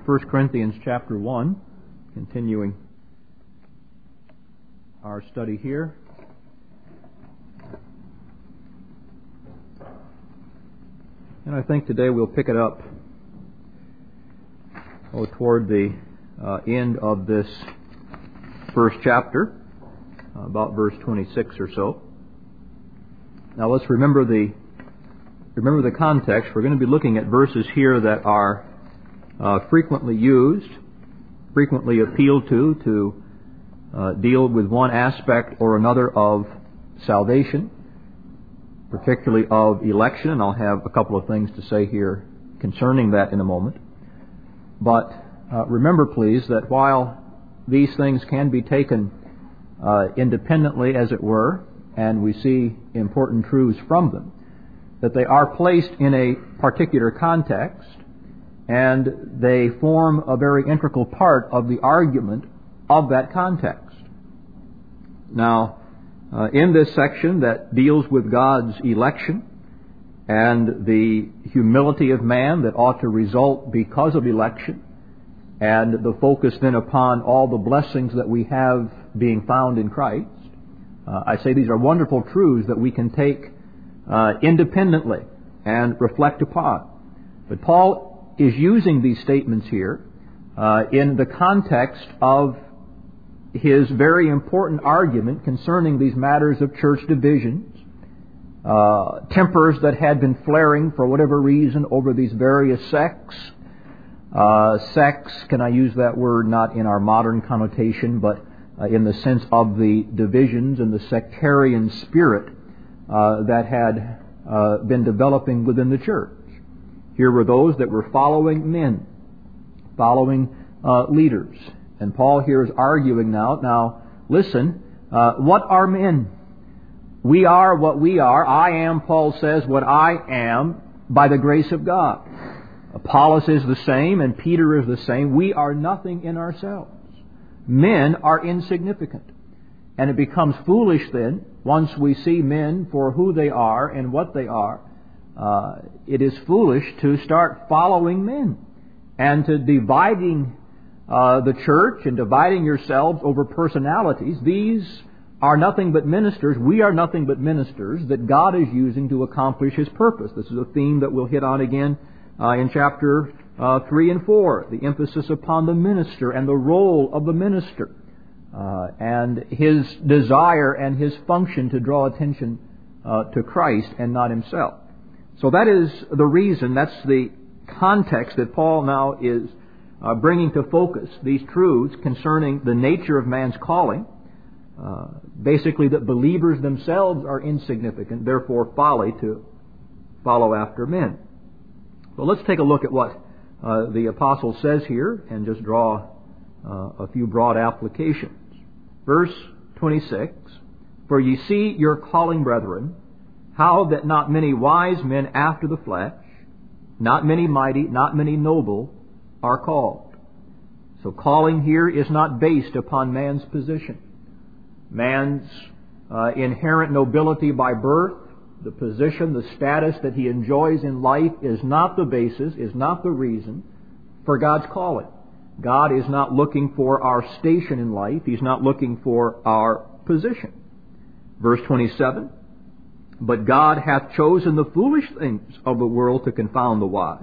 1 Corinthians chapter 1, continuing our study here. And I think today we'll pick it up toward the end of this first chapter, about verse 26 or so. Now let's remember the context. We're going to be looking at verses here that are frequently used, frequently appealed to deal with one aspect or another of salvation, particularly of election, and I'll have a couple of things to say here concerning that in a moment. But remember, please, that while these things can be taken independently, as it were, and we see important truths from them, that they are placed in a particular context, and they form a very integral part of the argument of that context. Now, in this section that deals with God's election and the humility of man that ought to result because of election, and the focus then upon all the blessings that we have being found in Christ, I say these are wonderful truths that we can take independently and reflect upon. But Paul is using these statements here in the context of his very important argument concerning these matters of church divisions, tempers that had been flaring for whatever reason over these various sects. Sects, can I use that word not in our modern connotation, but in the sense of the divisions and the sectarian spirit that had been developing within the church. Here were those that were following men, following leaders. And Paul here is arguing now. Now, listen, what are men? We are what we are. I am, Paul says, what I am by the grace of God. Apollos is the same and Peter is the same. We are nothing in ourselves. Men are insignificant. And it becomes foolish then, once we see men for who they are and what they are, it is foolish to start following men and to dividing the church and dividing yourselves over personalities. These are nothing but ministers. We are nothing but ministers that God is using to accomplish His purpose. This is a theme that we'll hit on again in chapter 3 and 4. The emphasis upon the minister and the role of the minister and his desire and his function to draw attention to Christ and not himself. So that is the reason, that's the context that Paul now is bringing to focus these truths concerning the nature of man's calling. Basically, that believers themselves are insignificant, therefore folly to follow after men. Well, let's take a look at what the apostle says here and just draw a few broad applications. Verse 26, "For ye see your calling, brethren, how that not many wise men after the flesh, not many mighty, not many noble, are called." So calling here is not based upon man's position. Man's inherent nobility by birth, the position, the status that he enjoys in life is not the basis, is not the reason for God's calling. God is not looking for our station in life. He's not looking for our position. Verse 27, "But God hath chosen the foolish things of the world to confound the wise.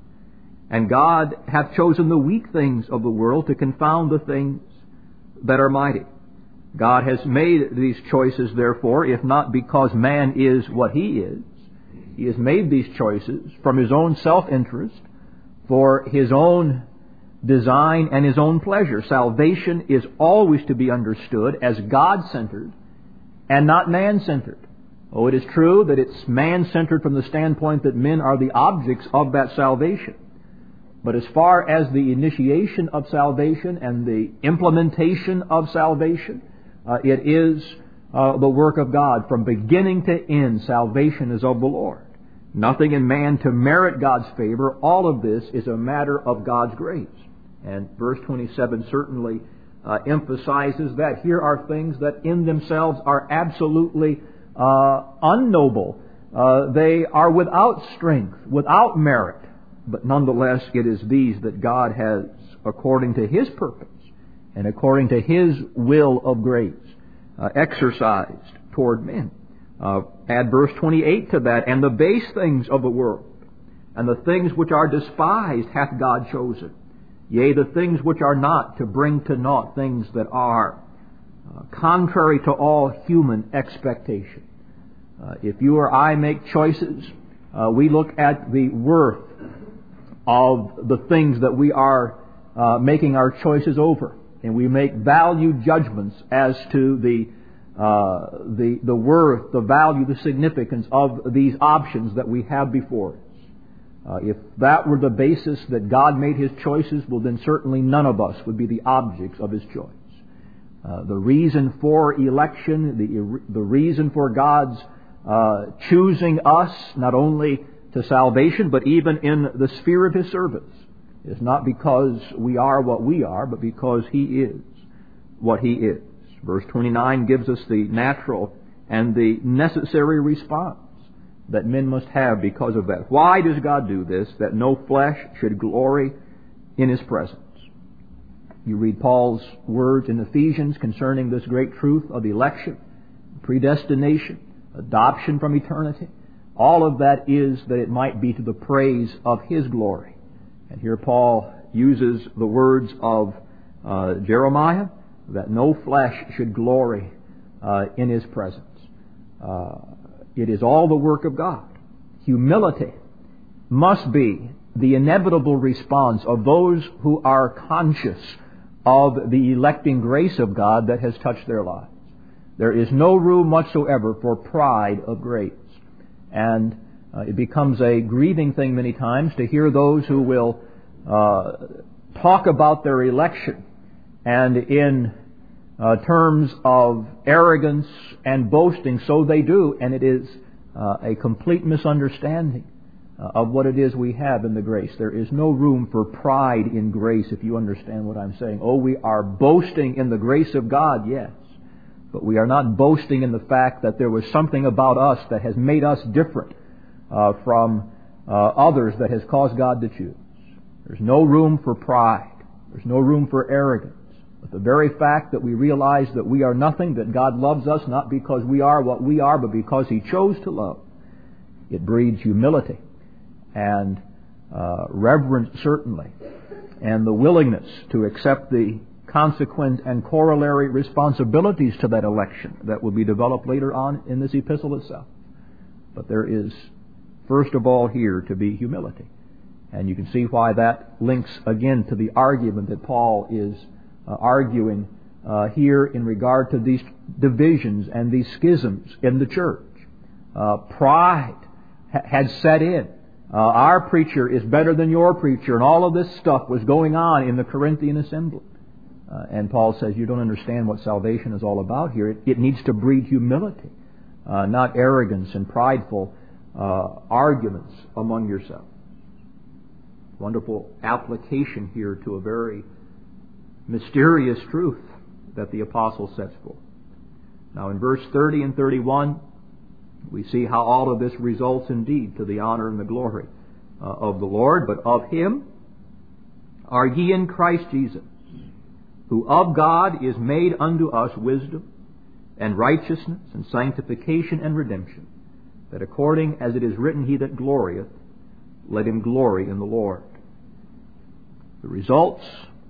And God hath chosen the weak things of the world to confound the things that are mighty." God has made these choices, therefore, if not because man is what he is. He has made these choices from His own self-interest, for His own design and His own pleasure. Salvation is always to be understood as God-centered and not man-centered. Oh, it is true that it's man-centered from the standpoint that men are the objects of that salvation. But as far as the initiation of salvation and the implementation of salvation, it is the work of God. From beginning to end, salvation is of the Lord. Nothing in man to merit God's favor. All of this is a matter of God's grace. And verse 27 certainly emphasizes that. Here are things that in themselves are absolutely unknoble. They are without strength, without merit. but nonetheless it is these that God has, according to His purpose and according to His will of grace, exercised toward men. Add verse 28 to that, and the base things of the world, and the things which are despised hath God chosen. Yea, the things which are not, to bring to naught things that are, contrary to all human expectation. If you or I make choices, we look at the worth of the things that we are making our choices over, and we make value judgments as to the worth, the value, the significance of these options that we have before us. If that were the basis that God made His choices, well, then certainly none of us would be the objects of His choice. The reason for election, the reason for God's choosing us, not only to salvation, but even in the sphere of His service, is not because we are what we are, but because He is what He is. Verse 29 gives us the natural and the necessary response that men must have because of that. Why does God do this? That no flesh should glory in His presence. You read Paul's words in Ephesians concerning this great truth of election, predestination, adoption from eternity. All of that is that it might be to the praise of His glory. And here Paul uses the words of Jeremiah, that no flesh should glory in His presence. It is all the work of God. Humility must be the inevitable response of those who are conscious of the electing grace of God that has touched their lives. There is no room whatsoever for pride of grace. And it becomes a grieving thing many times to hear those who will talk about their election and in terms of arrogance and boasting. So they do, and it is a complete misunderstanding of what it is we have in the grace. There is no room for pride in grace, if you understand what I'm saying. Oh, we are boasting in the grace of God, yes. But we are not boasting in the fact that there was something about us that has made us different from others that has caused God to choose. There's no room for pride. There's no room for arrogance. But the very fact that we realize that we are nothing, that God loves us not because we are what we are, but because He chose to love, it breeds humility and reverence, certainly, and the willingness to accept the consequent and corollary responsibilities to that election that will be developed later on in this epistle itself. But there is, first of all, here to be humility. And you can see why that links again to the argument that Paul is arguing here in regard to these divisions and these schisms in the church. Pride had set in. Our preacher is better than your preacher, and all of this stuff was going on in the Corinthian assembly. And Paul says, you don't understand what salvation is all about here. It needs to breed humility, not arrogance and prideful arguments among yourselves. Wonderful application here to a very mysterious truth that the apostle sets forth. Now in verse 30 and 31, we see how all of this results indeed to the honor and the glory of the Lord. But of Him are ye in Christ Jesus, who of God is made unto us wisdom and righteousness and sanctification and redemption, that according as it is written, He that glorieth, let him glory in the Lord. The results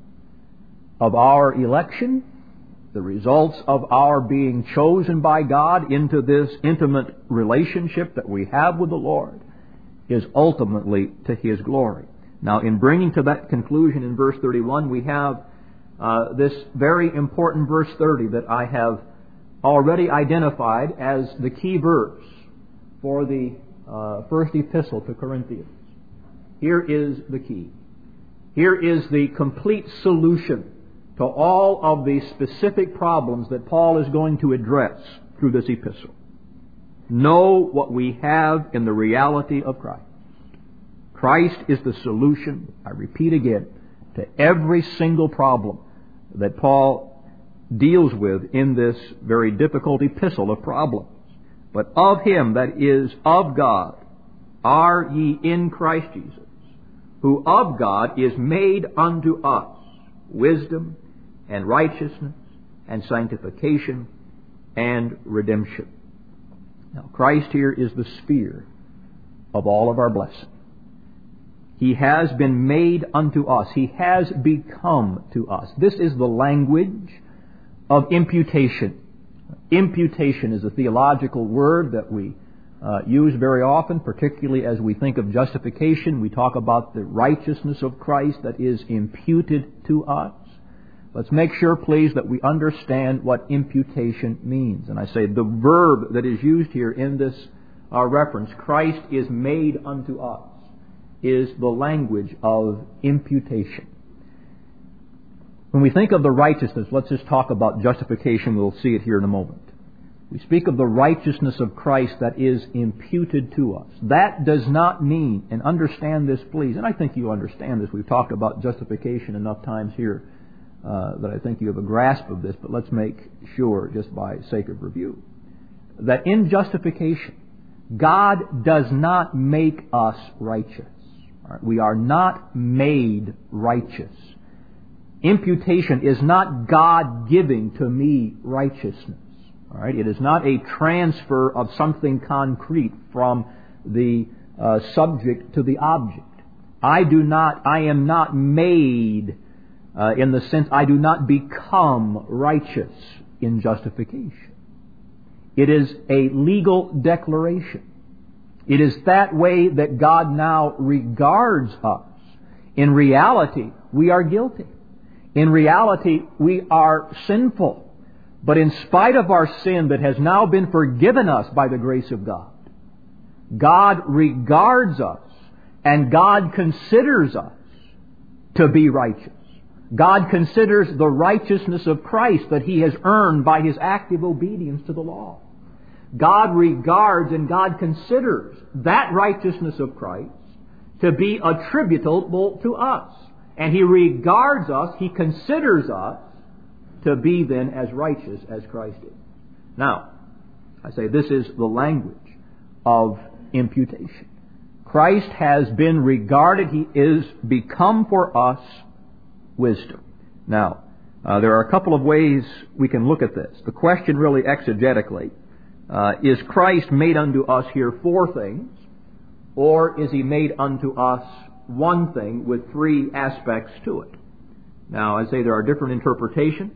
of our election, the results of our being chosen by God into this intimate relationship that we have with the Lord, is ultimately to His glory. Now, in bringing to that conclusion in verse 31, we have this very important verse 30 that I have already identified as the key verse for the first epistle to Corinthians. Here is the key. Here is the complete solution to all of the specific problems that Paul is going to address through this epistle. Know what we have in the reality of Christ. Christ is the solution, I repeat again, to every single problem that Paul deals with in this very difficult epistle of problems. But of Him, that is, of God, are ye in Christ Jesus, who of God is made unto us wisdom and righteousness and sanctification and redemption. Now, Christ here is the sphere of all of our blessing. He has been made unto us. He has become to us. This is the language of imputation. Imputation is a theological word that we use very often, particularly as we think of justification. We talk about the righteousness of Christ that is imputed to us. Let's make sure, please, that we understand what imputation means. And I say the verb that is used here in this reference, Christ is made unto us, is the language of imputation. When we think of the righteousness, let's just talk about justification. We'll see it here in a moment. We speak of the righteousness of Christ that is imputed to us. That does not mean, and understand this, please, and I think you understand this. We've talked about justification enough times here that I think you have a grasp of this, but let's make sure, just by sake of review, that in justification, God does not make us righteous. We are not made righteous. Imputation is not God giving to me righteousness. All right? It is not a transfer of something concrete from the subject to the object. I am not made in the sense I do not become righteous in justification. It is a legal declaration. It is that way that God now regards us. In reality, we are guilty. In reality, we are sinful. But in spite of our sin that has now been forgiven us by the grace of God, God regards us and God considers us to be righteous. God considers the righteousness of Christ that He has earned by His active obedience to the law. God regards and God considers that righteousness of Christ to be attributable to us. And He regards us, He considers us to be then as righteous as Christ is. Now, I say this is the language of imputation. Christ has been regarded, He is become for us wisdom. Now, there are a couple of ways we can look at this. The question really exegetically, is Christ made unto us here four things, or is He made unto us one thing with three aspects to it? Now, I say there are different interpretations.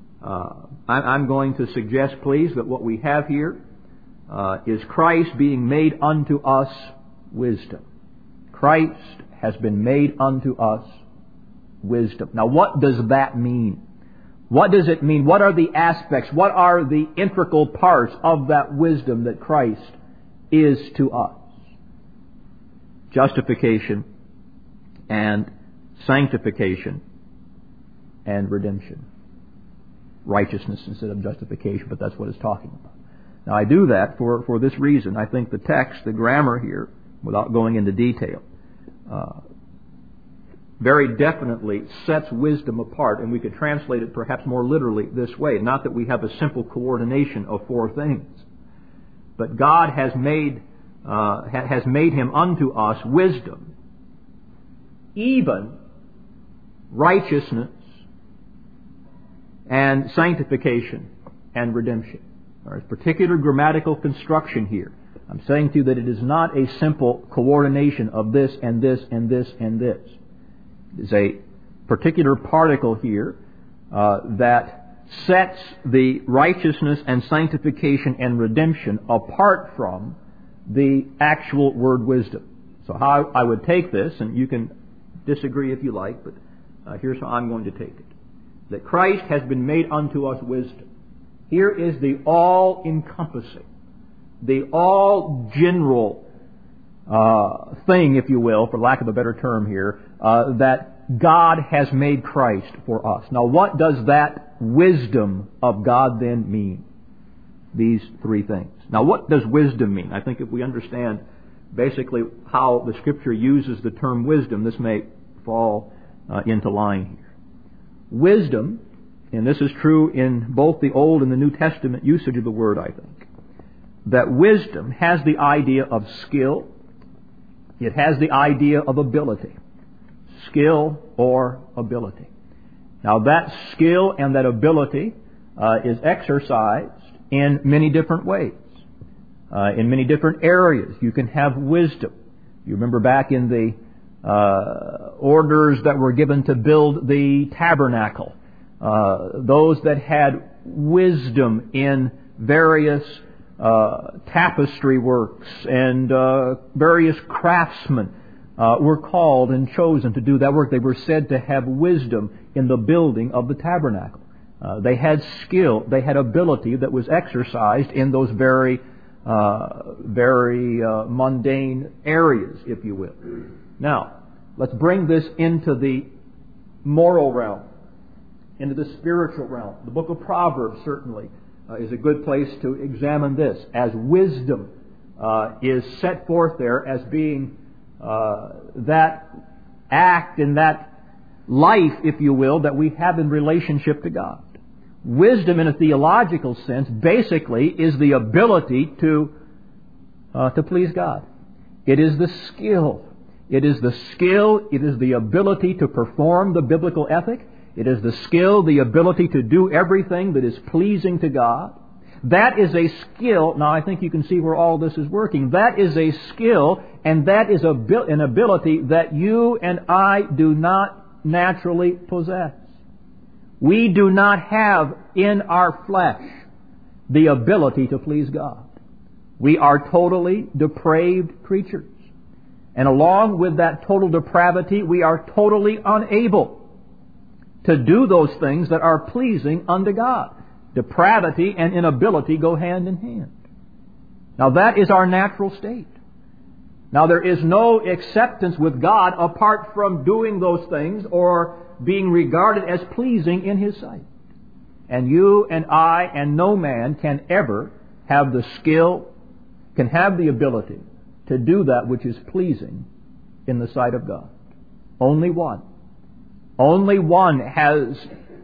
I'm going to suggest, please, that what we have here is Christ being made unto us wisdom. Christ has been made unto us wisdom. Now, what does that mean? What does it mean? What are the aspects? What are the integral parts of that wisdom that Christ is to us? Justification and sanctification and redemption. Righteousness instead of justification, but that's what it's talking about. Now, I do that for this reason. I think the text, the grammar here, without going into detail, very definitely sets wisdom apart, and we could translate it perhaps more literally this way. Not that we have a simple coordination of four things, but God has made Him unto us wisdom, even righteousness and sanctification and redemption. There is particular grammatical construction here. I'm saying to you that it is not a simple coordination of this and this and this and this. It is a particular particle here that sets the righteousness and sanctification and redemption apart from the actual word wisdom. So how I would take this, and you can disagree if you like, but here's how I'm going to take it. That Christ has been made unto us wisdom. Here is the all-encompassing, the all-general thing, if you will, for lack of a better term here, that God has made Christ for us. Now, what does that wisdom of God then mean? These three things. Now, what does wisdom mean? I think if we understand basically how the Scripture uses the term wisdom, this may fall into line here. Wisdom, and this is true in both the Old and the New Testament usage of the word, I think, that wisdom has the idea of skill. It has the idea of ability. skill or ability. Now that skill and that ability is exercised in many different ways, in many different areas. You can have wisdom. You remember back in the orders that were given to build the tabernacle, those that had wisdom in various tapestry works and various craftsmen were called and chosen to do that work. They were said to have wisdom in the building of the tabernacle. They had skill, they had ability that was exercised in those very mundane areas, if you will. Now, let's bring this into the moral realm, into the spiritual realm. The book of Proverbs certainly is a good place to examine this, as wisdom is set forth there as being that act and that life, if you will, that we have in relationship to God. Wisdom in a theological sense basically is the ability to please God. It is the skill. It is the skill, it is the ability to perform the biblical ethic. It is the skill, the ability to do everything that is pleasing to God. That is a skill. Now I think you can see where all this is working. That is a skill, and that is an ability that you and I do not naturally possess. We do not have in our flesh the ability to please God. We are totally depraved creatures. And along with that total depravity, we are totally unable to do those things that are pleasing unto God. Depravity and inability go hand in hand. Now that is our natural state. Now there is no acceptance with God apart from doing those things or being regarded as pleasing in His sight. And you and I and no man can ever have the skill, can have the ability to do that which is pleasing in the sight of God. Only one. Only one has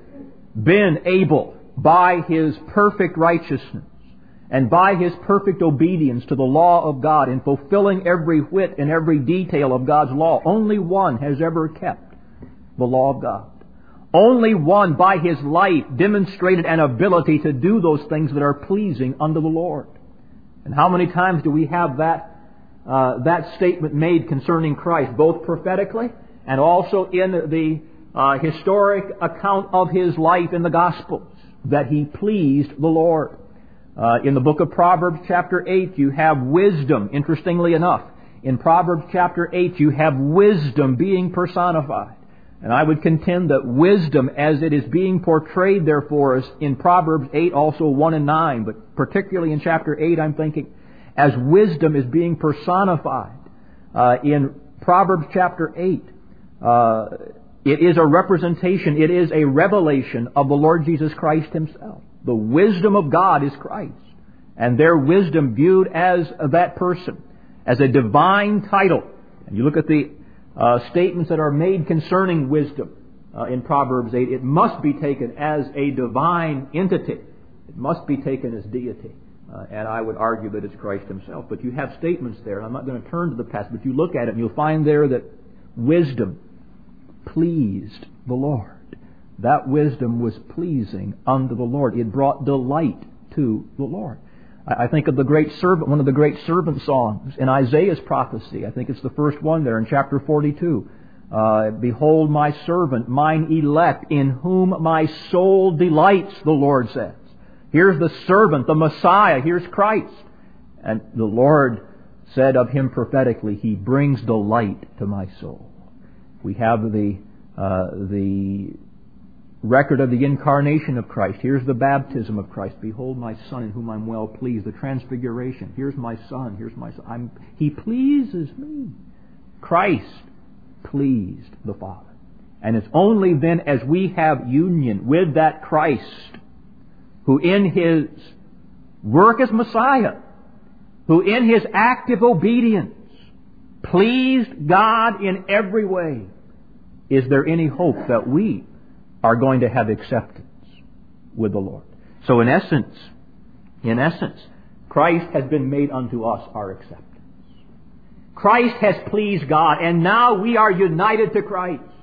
been able, by His perfect righteousness and by His perfect obedience to the law of God in fulfilling every whit and every detail of God's law, only one has ever kept the law of God. Only one by His life demonstrated an ability to do those things that are pleasing unto the Lord. And how many times do we have that statement made concerning Christ, both prophetically and also in the historic account of His life in the Gospels, that He pleased the Lord. In the book of Proverbs chapter 8, you have wisdom, interestingly enough. In Proverbs chapter 8, you have wisdom being personified. And I would contend that wisdom, as it is being portrayed there for us in Proverbs 8, also 1 and 9, but particularly in chapter 8, I'm thinking, as wisdom is being personified in Proverbs chapter 8, it is a representation, it is a revelation of the Lord Jesus Christ Himself. The wisdom of God is Christ. And their wisdom viewed as that person, as a divine title. And you look at the statements that are made concerning wisdom in Proverbs 8, it must be taken as a divine entity. It must be taken as deity. And I would argue that it's Christ Himself. But you have statements there, and I'm not going to turn to the passage, but you look at it and you'll find there that wisdom pleased the Lord. That wisdom was pleasing unto the Lord. It brought delight to the Lord. I think of the great servant, one of the great servant songs in Isaiah's prophecy. I think it's the first one there in chapter 42. Behold my servant, mine elect, in whom my soul delights, the Lord says. Here's the servant, the Messiah. Here's Christ. And the Lord said of Him prophetically, He brings delight to my soul. We have the record of the incarnation of Christ. Here's the baptism of Christ. Behold my Son in whom I'm well pleased. The transfiguration. Here's my Son. Here's my Son. He pleases me. Christ pleased the Father. And it's only then as we have union with that Christ, who in His work as Messiah, who in His active obedience pleased God in every way, is there any hope that we are going to have acceptance with the Lord. So in essence, Christ has been made unto us our acceptance. Christ has pleased God, and now we are united to Christ.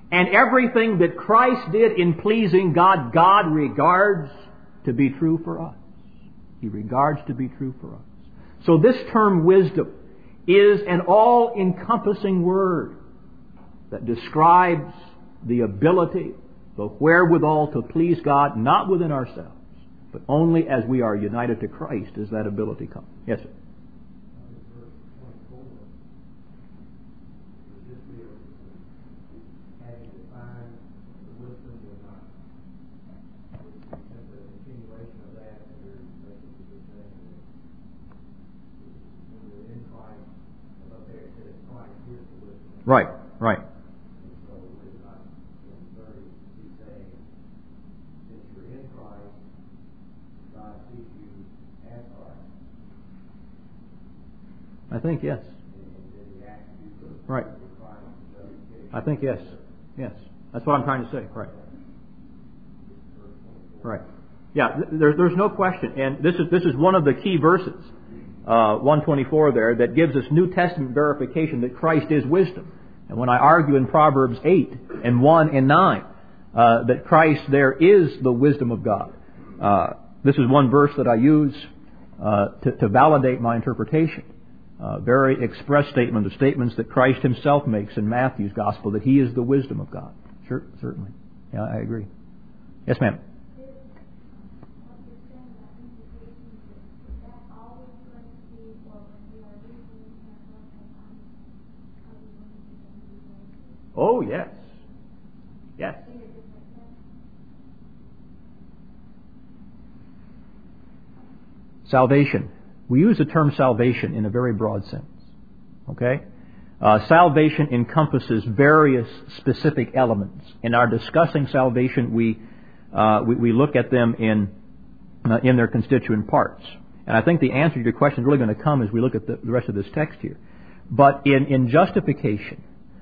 And everything that Christ did in pleasing God, God regards to be true for us. He regards to be true for us. So this term wisdom is an all-encompassing word that describes the ability, the wherewithal to please God, not within ourselves, but only as we are united to Christ does that ability come. Yes, sir. Right, right. I think yes. Right. I think yes. Yes. That's what I'm trying to say. Right. Right. Yeah. There's no question, and this is one of the key verses, 124 there, that gives us New Testament verification that Christ is wisdom. And when I argue in Proverbs 8 and 1 and 9 that Christ there is the wisdom of God, this is one verse that I use to validate my interpretation. Very express statement, the statements that Christ Himself makes in Matthew's Gospel, that He is the wisdom of God. Sure, certainly. Yeah, I agree. Yes, ma'am. Oh, yes. Yes. Salvation. We use the term salvation in a very broad sense. Okay? Salvation encompasses various specific elements. In our discussing salvation, we look at them in their constituent parts. And I think the answer to your question is really going to come as we look at the rest of this text here. But in justification,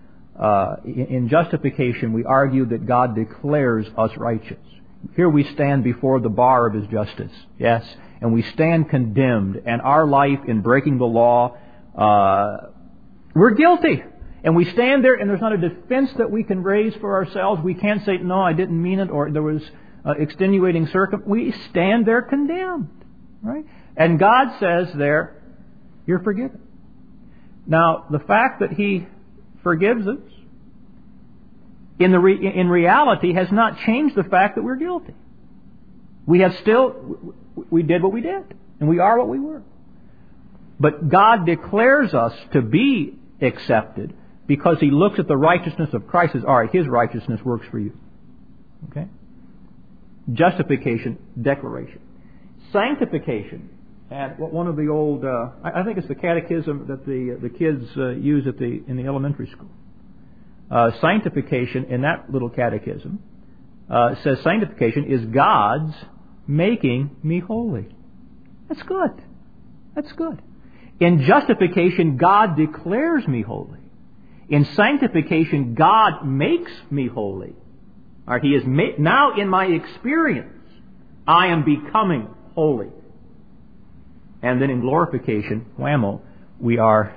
we argue that God declares us righteous. Here we stand before the bar of His justice, yes, and we stand condemned, and our life in breaking the law, we're guilty. And we stand there, and there's not a defense that we can raise for ourselves. We can't say, no, I didn't mean it, or there was extenuating circumstance. We stand there condemned, right? And God says there, you're forgiven. Now, the fact that He forgives us, in reality, has not changed the fact that we're guilty. We did what we did, and we are what we were. But God declares us to be accepted because He looks at the righteousness of Christ and says, all right, His righteousness works for you. Okay? Justification, declaration. Sanctification, and one of the old, I think it's the catechism that the kids use in the elementary school. Sanctification, in that little catechism, says sanctification is God's making me holy. That's good. That's good. In justification, God declares me holy. In sanctification, God makes me holy. All right, He is now in my experience, I am becoming holy. And then in glorification, whammo, we are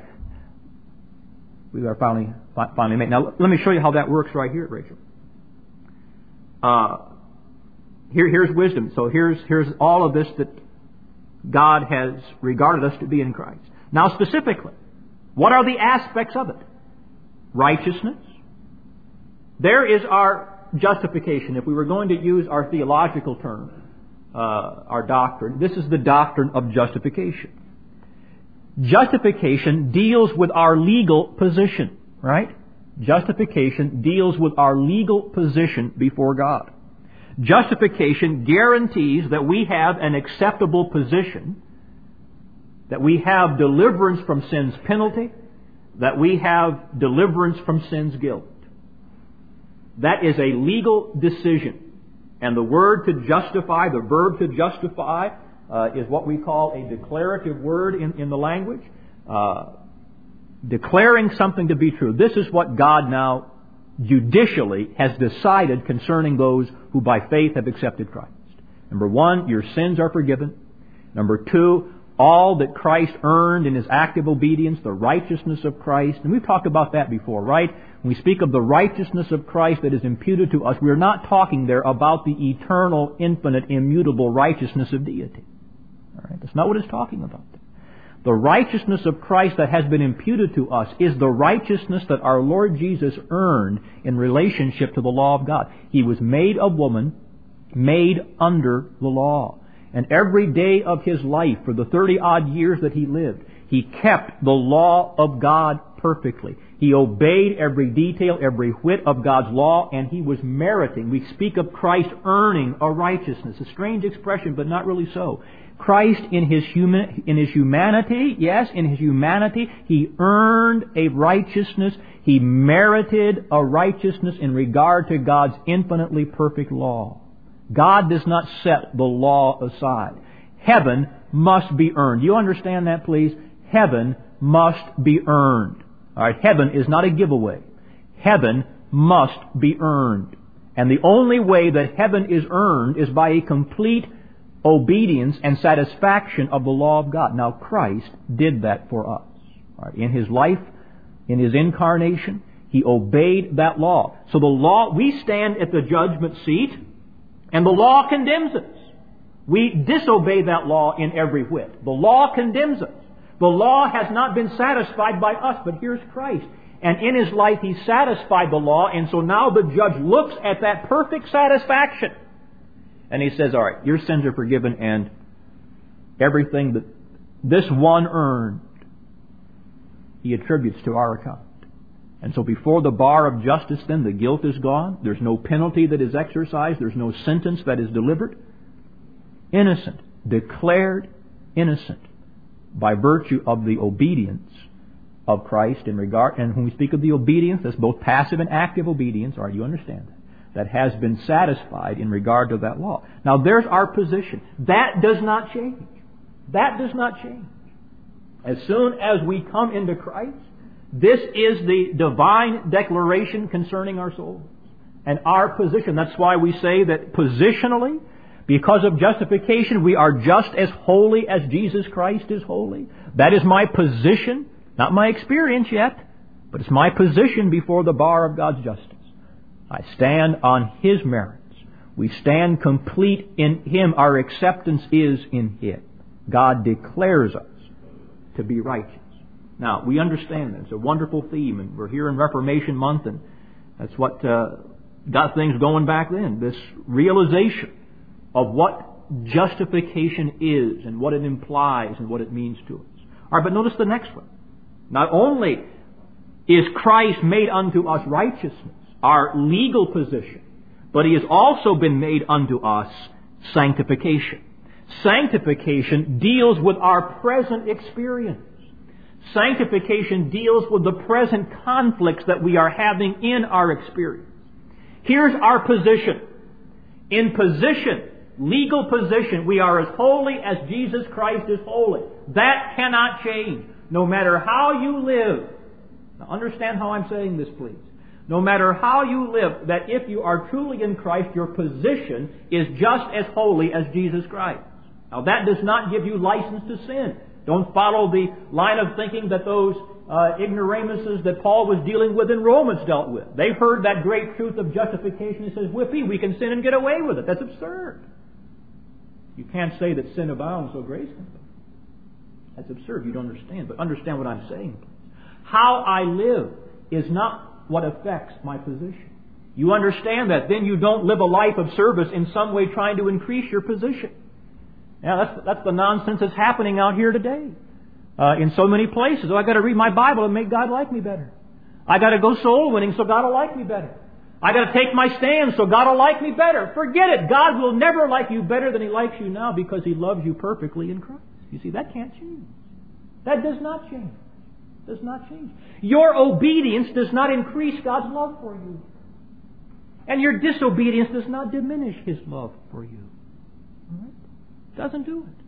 finally made. Now, let me show you how that works right here, Rachel. Here's wisdom. So here's all of this that God has regarded us to be in Christ. Now, specifically, what are the aspects of it? Righteousness. There is our justification. If we were going to use our theological term, our doctrine, this is the doctrine of justification. Justification deals with our legal position, right? Justification deals with our legal position before God. Justification guarantees that we have an acceptable position, that we have deliverance from sin's penalty, that we have deliverance from sin's guilt. That is a legal decision. And the word to justify, the verb to justify, is what we call a declarative word in the language. Declaring something to be true. This is what God now judicially has decided concerning those who by faith have accepted Christ. Number one, your sins are forgiven. Number two, all that Christ earned in His active obedience, the righteousness of Christ. And we've talked about that before, right? When we speak of the righteousness of Christ that is imputed to us, we're not talking there about the eternal, infinite, immutable righteousness of deity. All right? That's not what it's talking about. The righteousness of Christ that has been imputed to us is the righteousness that our Lord Jesus earned in relationship to the law of God. He was made a woman, made under the law. And every day of His life, for the 30-odd years that He lived, He kept the law of God perfectly. He obeyed every detail, every whit of God's law, and He was meriting. We speak of Christ earning a righteousness. A strange expression, but not really so. Christ in His humanity, yes, in His humanity, He earned a righteousness. He merited a righteousness in regard to God's infinitely perfect law. God does not set the law aside. Heaven must be earned. You understand that, please? Heaven must be earned. All right, heaven is not a giveaway. Heaven must be earned. And the only way that heaven is earned is by a complete obedience and satisfaction of the law of God. Now, Christ did that for us. All right, in His life, in His incarnation, He obeyed that law. So the law, we stand at the judgment seat, and the law condemns us. We disobey that law in every whit. The law condemns us. The law has not been satisfied by us, but here's Christ. And in His life, He satisfied the law, and so now the judge looks at that perfect satisfaction. And He says, all right, your sins are forgiven, and everything that this one earned, He attributes to our account. And so before the bar of justice, then, the guilt is gone. There's no penalty that is exercised. There's no sentence that is delivered. Innocent, declared innocent by virtue of the obedience of Christ in regard. And when we speak of the obedience, that's both passive and active obedience. All right, you understand that. That has been satisfied in regard to that law. Now, there's our position. That does not change. That does not change. As soon as we come into Christ, this is the divine declaration concerning our souls and our position. That's why we say that positionally, because of justification, we are just as holy as Jesus Christ is holy. That is my position, not my experience yet, but it's my position before the bar of God's justice. I stand on His merits. We stand complete in Him. Our acceptance is in Him. God declares us to be righteous. Now, we understand that. It's a wonderful theme, and we're here in Reformation Month, and that's what got things going back then. This realization of what justification is and what it implies and what it means to us. All right, but notice the next one. Not only is Christ made unto us righteousness, our legal position, but He has also been made unto us sanctification. Sanctification deals with our present experience. Sanctification deals with the present conflicts that we are having in our experience. Here's our position. In position, legal position, we are as holy as Jesus Christ is holy. That cannot change, no matter how you live. Now understand how I'm saying this, please. No matter how you live, that if you are truly in Christ, your position is just as holy as Jesus Christ. Now that does not give you license to sin. Don't follow the line of thinking that those ignoramuses that Paul was dealing with in Romans dealt with. They've heard that great truth of justification. It says, whippy, we can sin and get away with it. That's absurd. You can't say that sin abounds, so grace can abound. That's absurd. You don't understand. But understand what I'm saying. How I live is not what affects my position. You understand that. Then you don't live a life of service in some way trying to increase your position. Now, that's the nonsense that's happening out here today. In so many places. Oh, I got to read my Bible and make God like me better. I got to go soul winning so God will like me better. I got to take my stand so God will like me better. Forget it. God will never like you better than He likes you now because He loves you perfectly in Christ. You see, that can't change. That does not change. Does not change. Your obedience does not increase God's love for you. And your disobedience does not diminish His love for you. All right? Doesn't do it.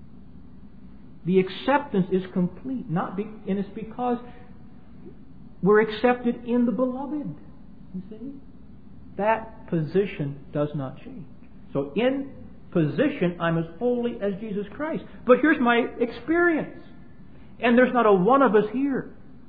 The acceptance is complete, and it's because we're accepted in the Beloved. You see? That position does not change. So in position, I'm as holy as Jesus Christ. But here's my experience. And there's not a one of us here.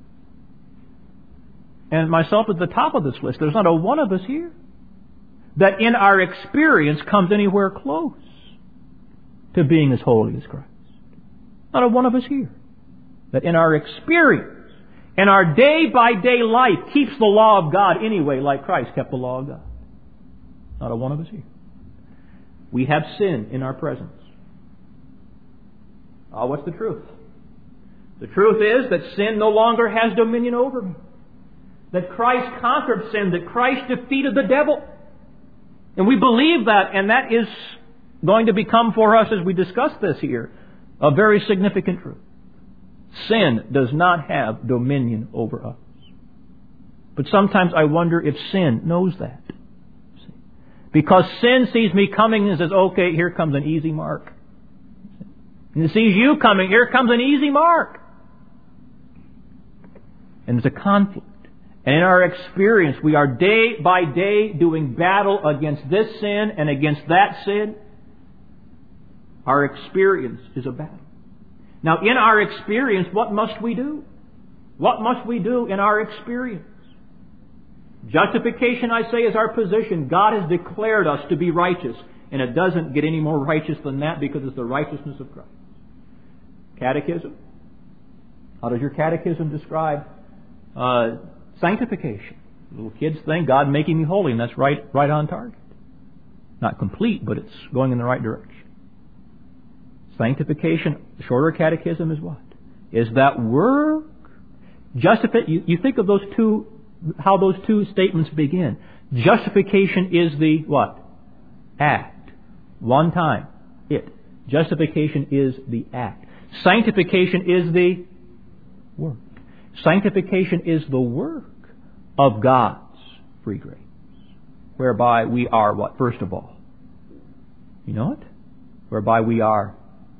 And myself at the top of this list, there's not a one of us here that in our experience comes anywhere close to being as holy as Christ. Not a one of us here that in our experience, in our day-by-day life, keeps the law of God anyway like Christ kept the law of God. Not a one of us here. We have sin in our presence. What's the truth? The truth is that sin no longer has dominion over me. That Christ conquered sin, that Christ defeated the devil. And we believe that, and that is going to become for us, as we discuss this here, a very significant truth. Sin does not have dominion over us. But sometimes I wonder if sin knows that. Because sin sees me coming and says, okay, here comes an easy mark. And it sees you coming, here comes an easy mark. And there's a conflict. And in our experience, we are day by day doing battle against this sin and against that sin. Our experience is a battle. Now, in our experience, what must we do? What must we do in our experience? Justification, I say, is our position. God has declared us to be righteous. And it doesn't get any more righteous than that because it's the righteousness of Christ. Catechism. How does your catechism describe sanctification? Little kids think God making me holy, and that's right on target. Not complete, but it's going in the right direction. Sanctification, the shorter catechism is what? Is that work? You think of those two, how those two statements begin. Justification is the what? Act. One time. It. Justification is the act. Sanctification is the work. Sanctification is the work of God's free grace. Whereby we are what? First of all. You know it? Whereby we are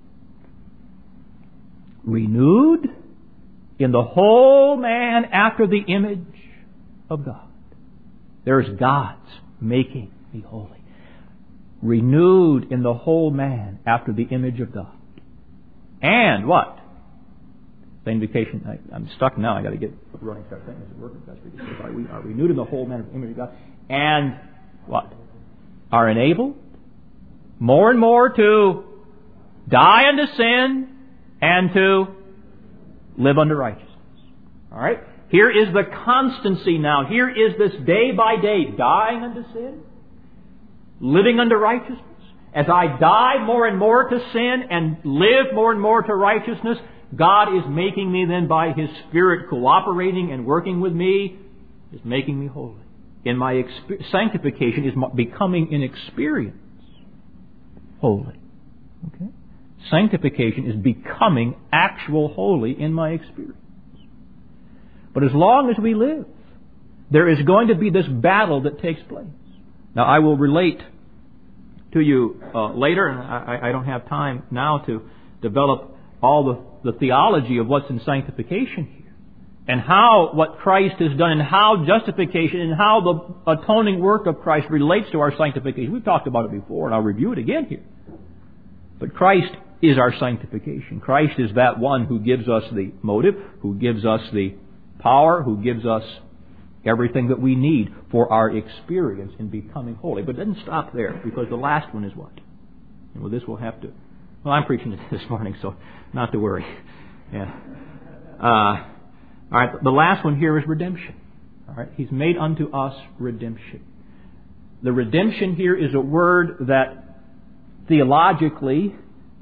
renewed in the whole man after the image of God. There's God's making me holy. Renewed in the whole man after the image of God. And what? Sanctification. I'm stuck now. I got to get running. Start thinking. Is it working? We are renewed in the whole man after the image of God. And what? Are enabled more and more to die unto sin and to live unto righteousness. All right? Here is the constancy now. Here is this day by day dying unto sin, living unto righteousness. As I die more and more to sin and live more and more to righteousness, God is making me then by His Spirit cooperating and working with me, is making me holy. In my sanctification is becoming in experience holy. Okay? Sanctification is becoming actual holy in my experience. But as long as we live, there is going to be this battle that takes place. Now, I will relate to you later, and I don't have time now to develop all the theology of what's in sanctification here, and how what Christ has done, and how justification, and how the atoning work of Christ relates to our sanctification. We've talked about it before, and I'll review it again here. But Christ is our sanctification. Christ is that one who gives us the motive, who gives us the power, who gives us everything that we need for our experience in becoming holy. But it doesn't stop there, because the last one is what? And well, this will have to... Well, I'm preaching it this morning, so not to worry. Yeah. All right, the last one here is redemption. All right, He's made unto us redemption. The redemption here is a word that theologically,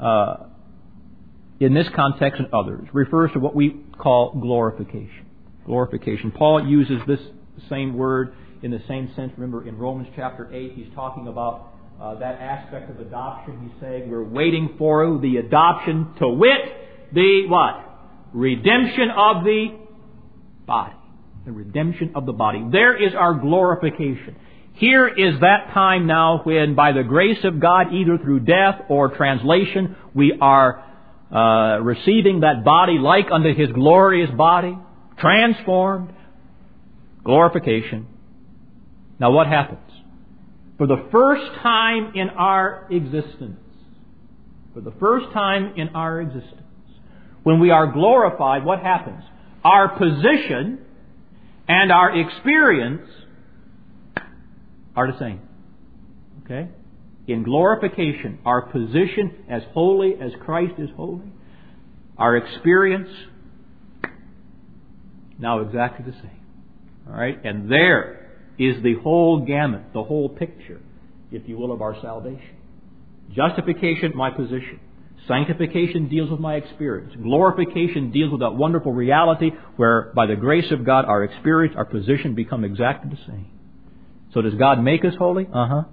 in this context and others, refers to what we call glorification. Glorification. Paul uses this same word in the same sense. Remember, in Romans chapter 8, he's talking about that aspect of adoption. He's saying we're waiting for the adoption, to wit, the what? Redemption of the body. The redemption of the body. There is our glorification. Here is that time now when, by the grace of God, either through death or translation, we are receiving that body like unto His glorious body, transformed, glorification. Now what happens? for the first time in our existence, when we are glorified, what happens? Our position and our experience are the same. Okay? In glorification, our position as holy as Christ is holy, our experience now exactly the same. All right? And there is the whole gamut, the whole picture, if you will, of our salvation. Justification, my position. Sanctification deals with my experience. Glorification deals with that wonderful reality where, by the grace of God, our experience, our position become exactly the same. So does God make us holy?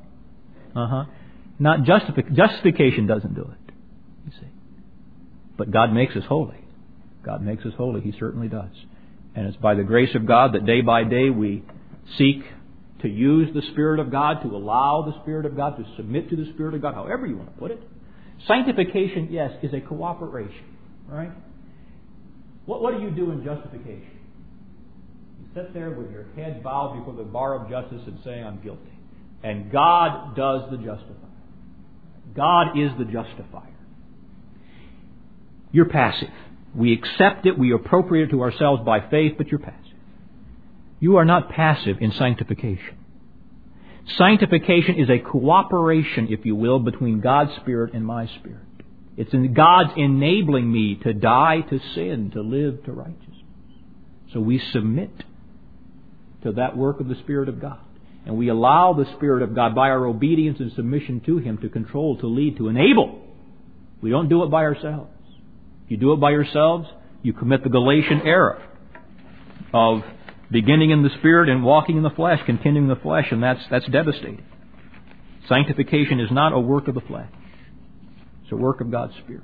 Not justification doesn't do it, you see. But God makes us holy. God makes us holy. He certainly does. And it's by the grace of God that day by day we seek to use the Spirit of God, to allow the Spirit of God, to submit to the Spirit of God, however you want to put it. Sanctification, yes, is a cooperation, right? What do you do in justification? You sit there with your head bowed before the bar of justice and say, I'm guilty. And God does the justifying. God is the justifier. You're passive. We accept it, we appropriate it to ourselves by faith, but you're passive. You are not passive in sanctification. Sanctification is a cooperation, if you will, between God's Spirit and my spirit. It's in God's enabling me to die to sin, to live to righteousness. So we submit to that work of the Spirit of God. And we allow the Spirit of God, by our obedience and submission to Him, to control, to lead, to enable. We don't do it by ourselves. If you do it by yourselves, you commit the Galatian error of beginning in the Spirit and walking in the flesh, continuing in the flesh, and that's devastating. Sanctification is not a work of the flesh. It's a work of God's Spirit.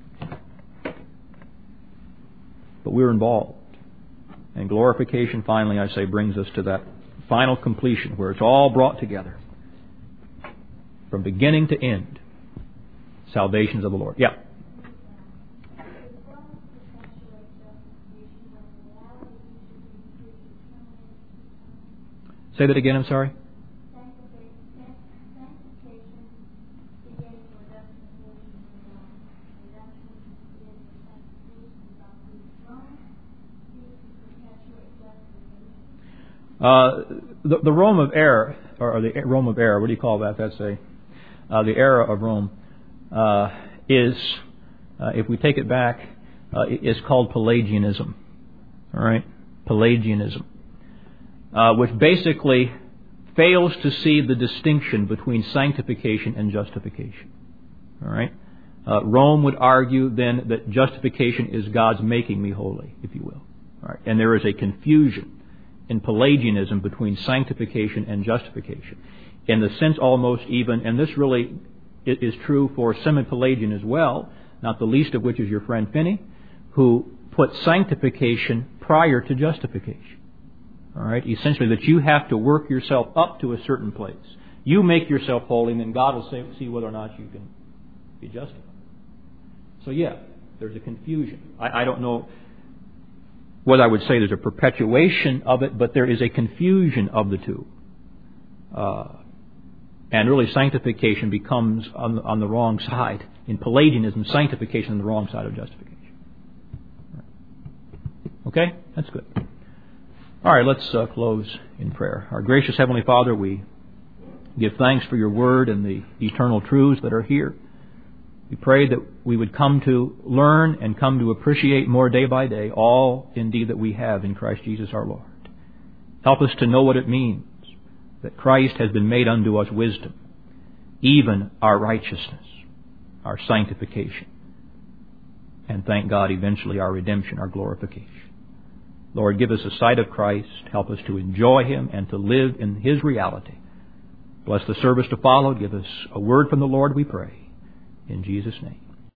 But we're involved. And glorification, finally, I say, brings us to that final completion where it's all brought together. From beginning to end. Salvations of the Lord. Yeah. Say that again, I'm sorry. The Rome of error, or the Rome of error, what do you call that? That's the era of Rome, is, if we take it back, is called Pelagianism. All right? Pelagianism. Which basically fails to see the distinction between sanctification and justification. All right? Rome would argue then that justification is God's making me holy, if you will. All right? And there is a confusion in Pelagianism between sanctification and justification. In the sense almost even, and this really is true for Semi-Pelagian as well, not the least of which is your friend Finney, who put sanctification prior to justification. All right, essentially that you have to work yourself up to a certain place. You make yourself holy, and then God will see whether or not you can be justified. So yeah, there's a confusion. I don't know whether I would say there's a perpetuation of it, but there is a confusion of the two. And really sanctification becomes on the wrong side. In Pelagianism, sanctification on the wrong side of justification. Okay? That's good. All right, let's close in prayer. Our gracious Heavenly Father, we give thanks for your word and the eternal truths that are here. We pray that we would come to learn and come to appreciate more day by day all indeed that we have in Christ Jesus our Lord. Help us to know what it means that Christ has been made unto us wisdom, even our righteousness, our sanctification, and thank God eventually our redemption, our glorification. Lord, give us a sight of Christ. Help us to enjoy Him and to live in His reality. Bless the service to follow. Give us a word from the Lord, we pray. In Jesus' name.